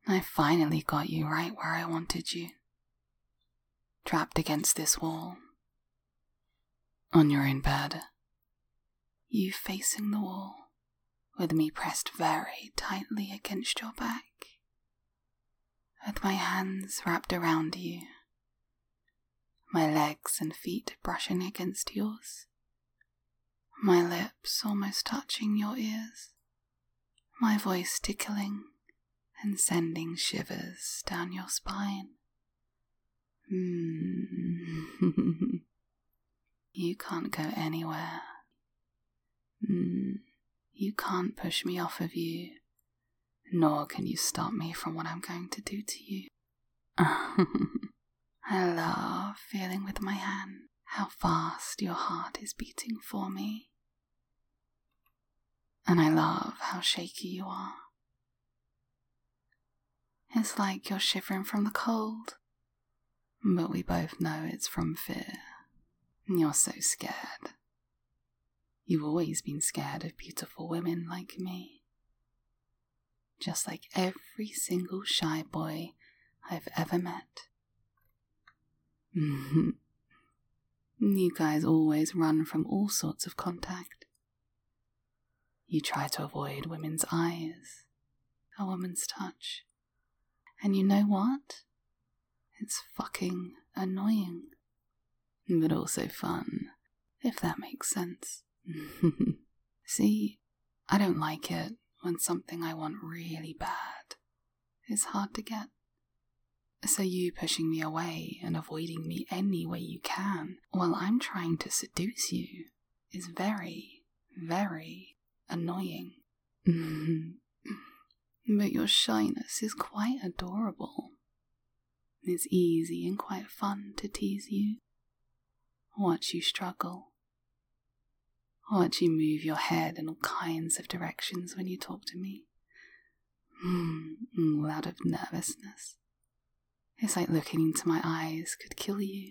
I finally got you right where I wanted you. Trapped against this wall. On your own bed. You facing the wall, with me pressed very tightly against your back. With my hands wrapped around you. My legs and feet brushing against yours. My lips almost touching your ears. My voice tickling and sending shivers down your spine. You can't go anywhere. You can't push me off of you, nor can you stop me from what I'm going to do to you. I love feeling with my hand how fast your heart is beating for me. And I love how shaky you are. It's like you're shivering from the cold, but we both know it's from fear. You're so scared. You've always been scared of beautiful women like me. Just like every single shy boy I've ever met. You guys always run from all sorts of contact. You try to avoid women's eyes, a woman's touch. And you know what? It's fucking annoying. But also fun, if that makes sense. See, I don't like it when something I want really bad is hard to get. So you pushing me away and avoiding me any way you can while I'm trying to seduce you is very, very annoying. But your shyness is quite adorable. It's easy and quite fun to tease you. Watch you struggle. Watch you move your head in all kinds of directions when you talk to me. All out of nervousness. It's like looking into my eyes could kill you.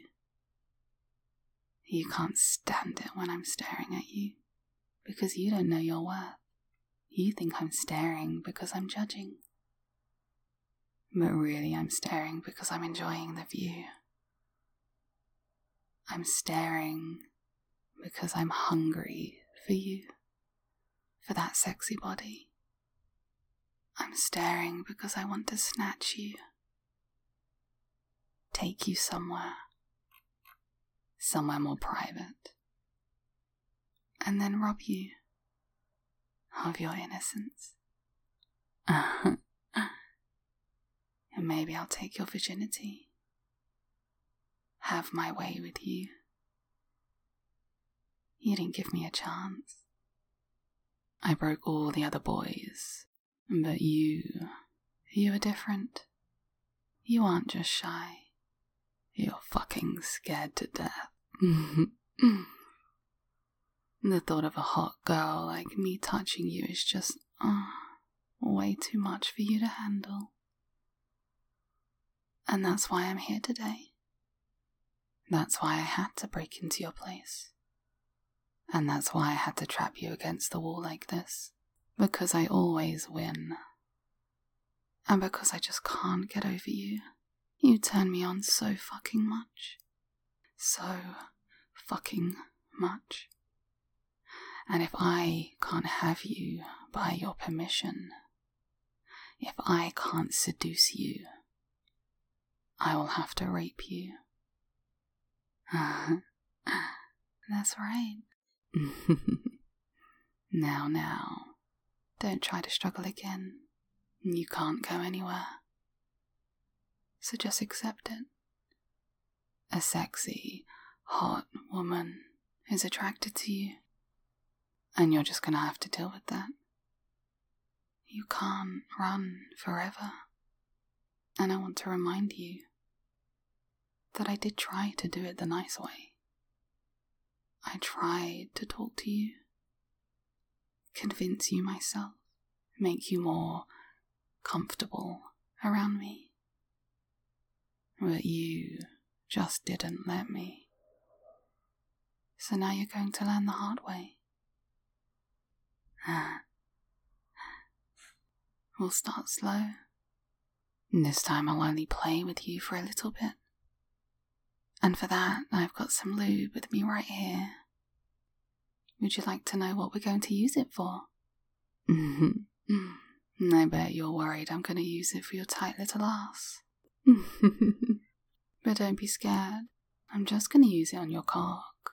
You can't stand it when I'm staring at you, because you don't know your worth. You think I'm staring because I'm judging. But really I'm staring because I'm enjoying the view. I'm staring because I'm hungry for you, for that sexy body. I'm staring because I want to snatch you, take you somewhere more private, and then rob you of your innocence. And maybe I'll take your virginity, have my way with you. You didn't give me a chance. I broke all the other boys, but you are different. You aren't just shy. You're fucking scared to death. The thought of a hot girl like me touching you is just, way too much for you to handle. And that's why I'm here today. That's why I had to break into your place. And that's why I had to trap you against the wall like this. Because I always win. And because I just can't get over you. You turn me on so fucking much. So fucking much. And if I can't have you by your permission, if I can't seduce you, I will have to rape you. That's right. Now, don't try to struggle again. You can't go anywhere. So just accept it. A sexy, hot woman is attracted to you, and you're just gonna have to deal with that. You can't run forever. And I want to remind you that I did try to do it the nice way. I tried to talk to you, convince you myself, make you more comfortable around me. But you just didn't let me. So now you're going to learn the hard way. We'll start slow. This time I'll only play with you for a little bit. And for that, I've got some lube with me right here. Would you like to know what we're going to use it for? I bet you're worried I'm going to use it for your tight little ass. But don't be scared. I'm just going to use it on your cock.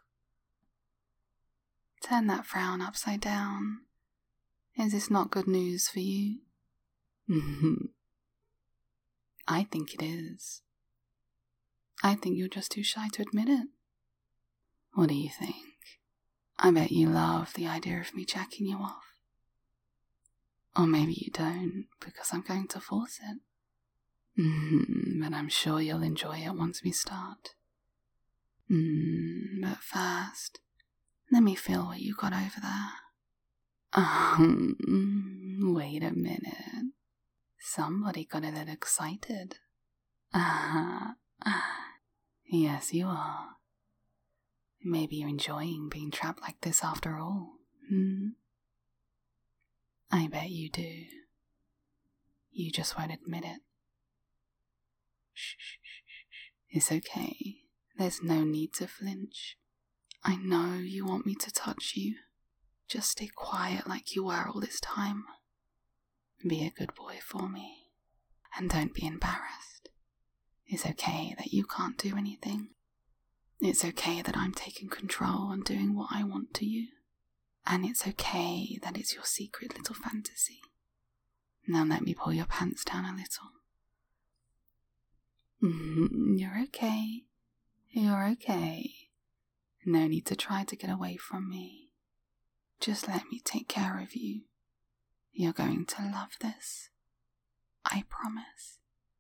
Turn that frown upside down. Is this not good news for you? I think it is. I think you're just too shy to admit it. What do you think? I bet you love the idea of me jacking you off. Or maybe you don't, because I'm going to force it. But I'm sure you'll enjoy it once we start. But first, let me feel what you got over there. Wait a minute. Somebody got a little excited. Yes, you are. Maybe you're enjoying being trapped like this after all. I bet you do. You just won't admit it. Shh. It's okay. There's no need to flinch. I know you want me to touch you. Just stay quiet like you were all this time. Be a good boy for me. And don't be embarrassed. It's okay that you can't do anything. It's okay that I'm taking control and doing what I want to you. And it's okay that it's your secret little fantasy. Now let me pull your pants down a little. You're okay. You're okay. No need to try to get away from me. Just let me take care of you. You're going to love this. I promise.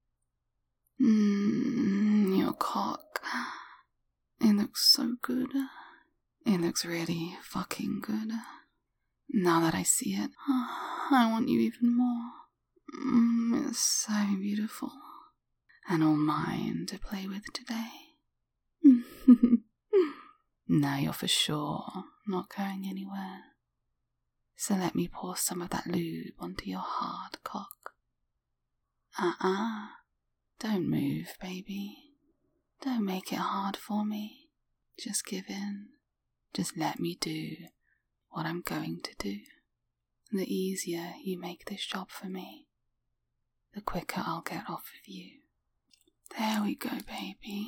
Your cock. It looks so good. It looks really fucking good. Now that I see it, I want you even more. It's so beautiful. And all mine to play with today. Now you're for sure not going anywhere. So let me pour some of that lube onto your hard cock. Don't move, baby. Don't make it hard for me. Just give in. Just let me do what I'm going to do. The easier you make this job for me, the quicker I'll get off of you. There we go, baby.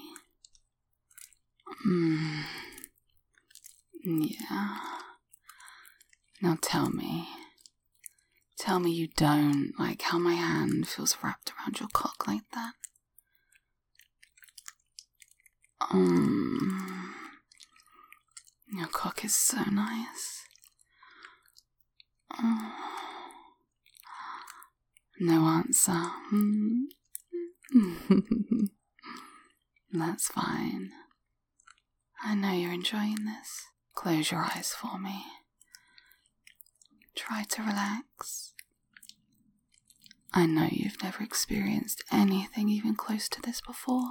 Yeah. Now tell me you don't like how my hand feels wrapped around your cock like that. Your cock is so nice. No answer. That's fine. I know you're enjoying this. Close your eyes for me. Try to relax. I know you've never experienced anything even close to this before.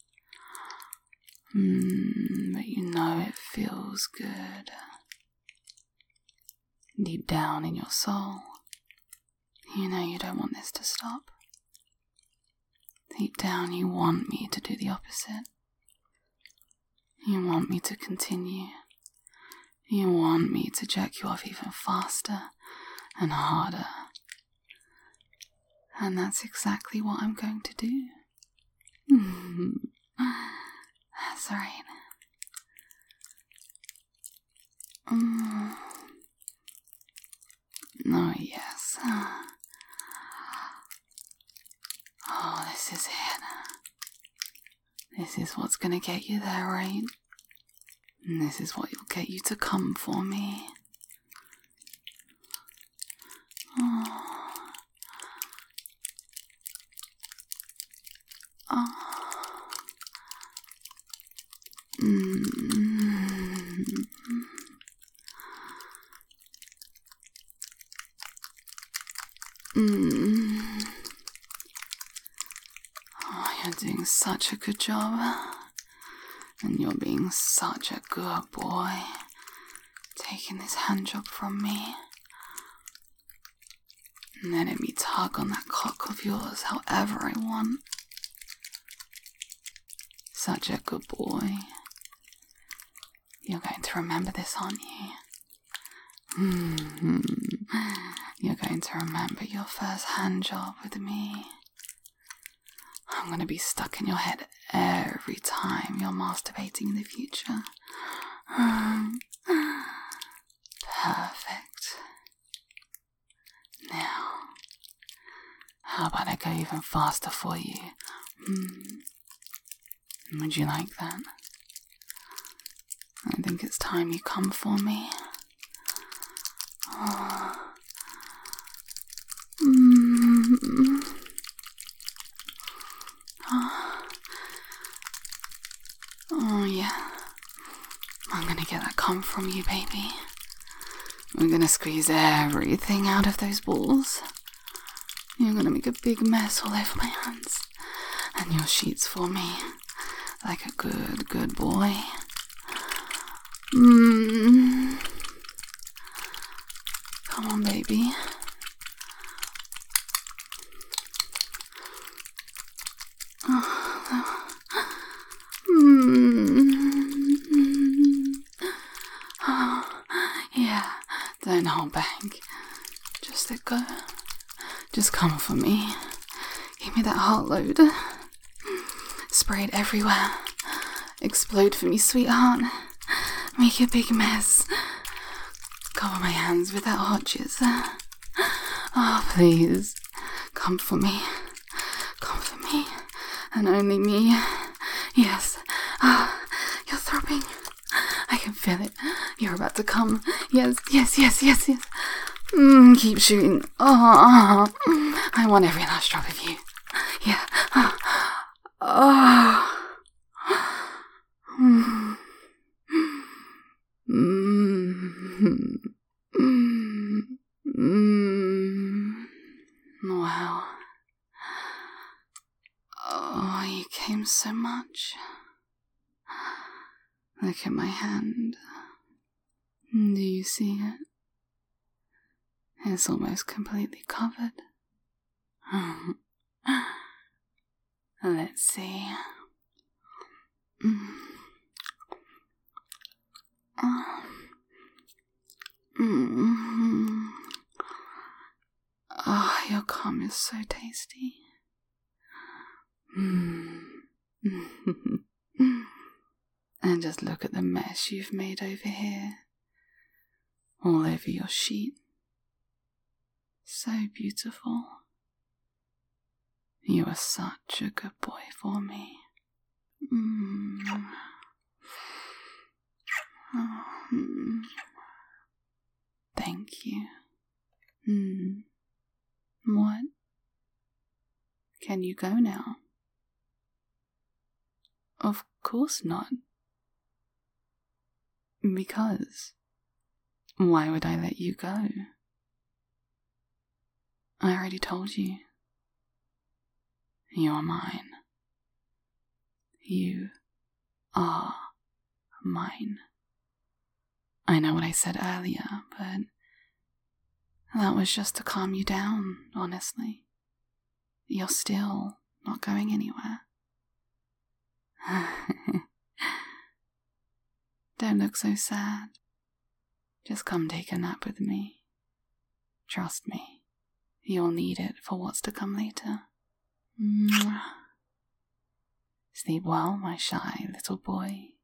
But you know it feels good. Deep down in your soul, you know you don't want this to stop. Deep down you want me to do the opposite. You want me to continue. You want me to jerk you off even faster and harder. And that's exactly what I'm going to do. That's right. Oh, yes. Oh, this is it. This is what's gonna get you there, right? And this is what will get you to come for me. Oh. Oh, you're doing such a good job. And you're being such a good boy. Taking this hand job from me. And letting me tug on that cock cock of yours however I want. Such a good boy. You're going to remember this, aren't you? You're going to remember your first hand job with me. I'm going to be stuck in your head every time you're masturbating in the future. Perfect. Now, how about I go even faster for you? Would you like that? I think it's time you come for me. Oh yeah. I'm gonna get that cum from you, baby. We're gonna squeeze everything out of those balls. You're gonna make a big mess all over my hands and your sheets for me, like a good boy. Come on, baby. Yeah, don't hold back. Just let go. Just come for me. Give me that heart load. Spray it everywhere. Explode for me, sweetheart. Make a big mess. Cover my hands with that hot jizz. Oh, please. Come for me. Come for me. And only me. Yes. You're throbbing. I can feel it. You're about to come. Yes. Keep shooting. I want every last drop of you. Yeah. Wow. Oh, you came so much. Look at my hand. Do you see it? It's almost completely covered. Let's see. Oh, your cum is so tasty. And just look at the mess you've made over here. All over your sheet. So beautiful. You are such a good boy for me. Thank you. What? Can you go now? Of course not. Because why would I let you go? I already told you. You are mine. You are mine. I know what I said earlier, but that was just to calm you down, honestly. You're still not going anywhere. Don't look so sad. Just come take a nap with me. Trust me, you'll need it for what's to come later. Sleep well, my shy little boy.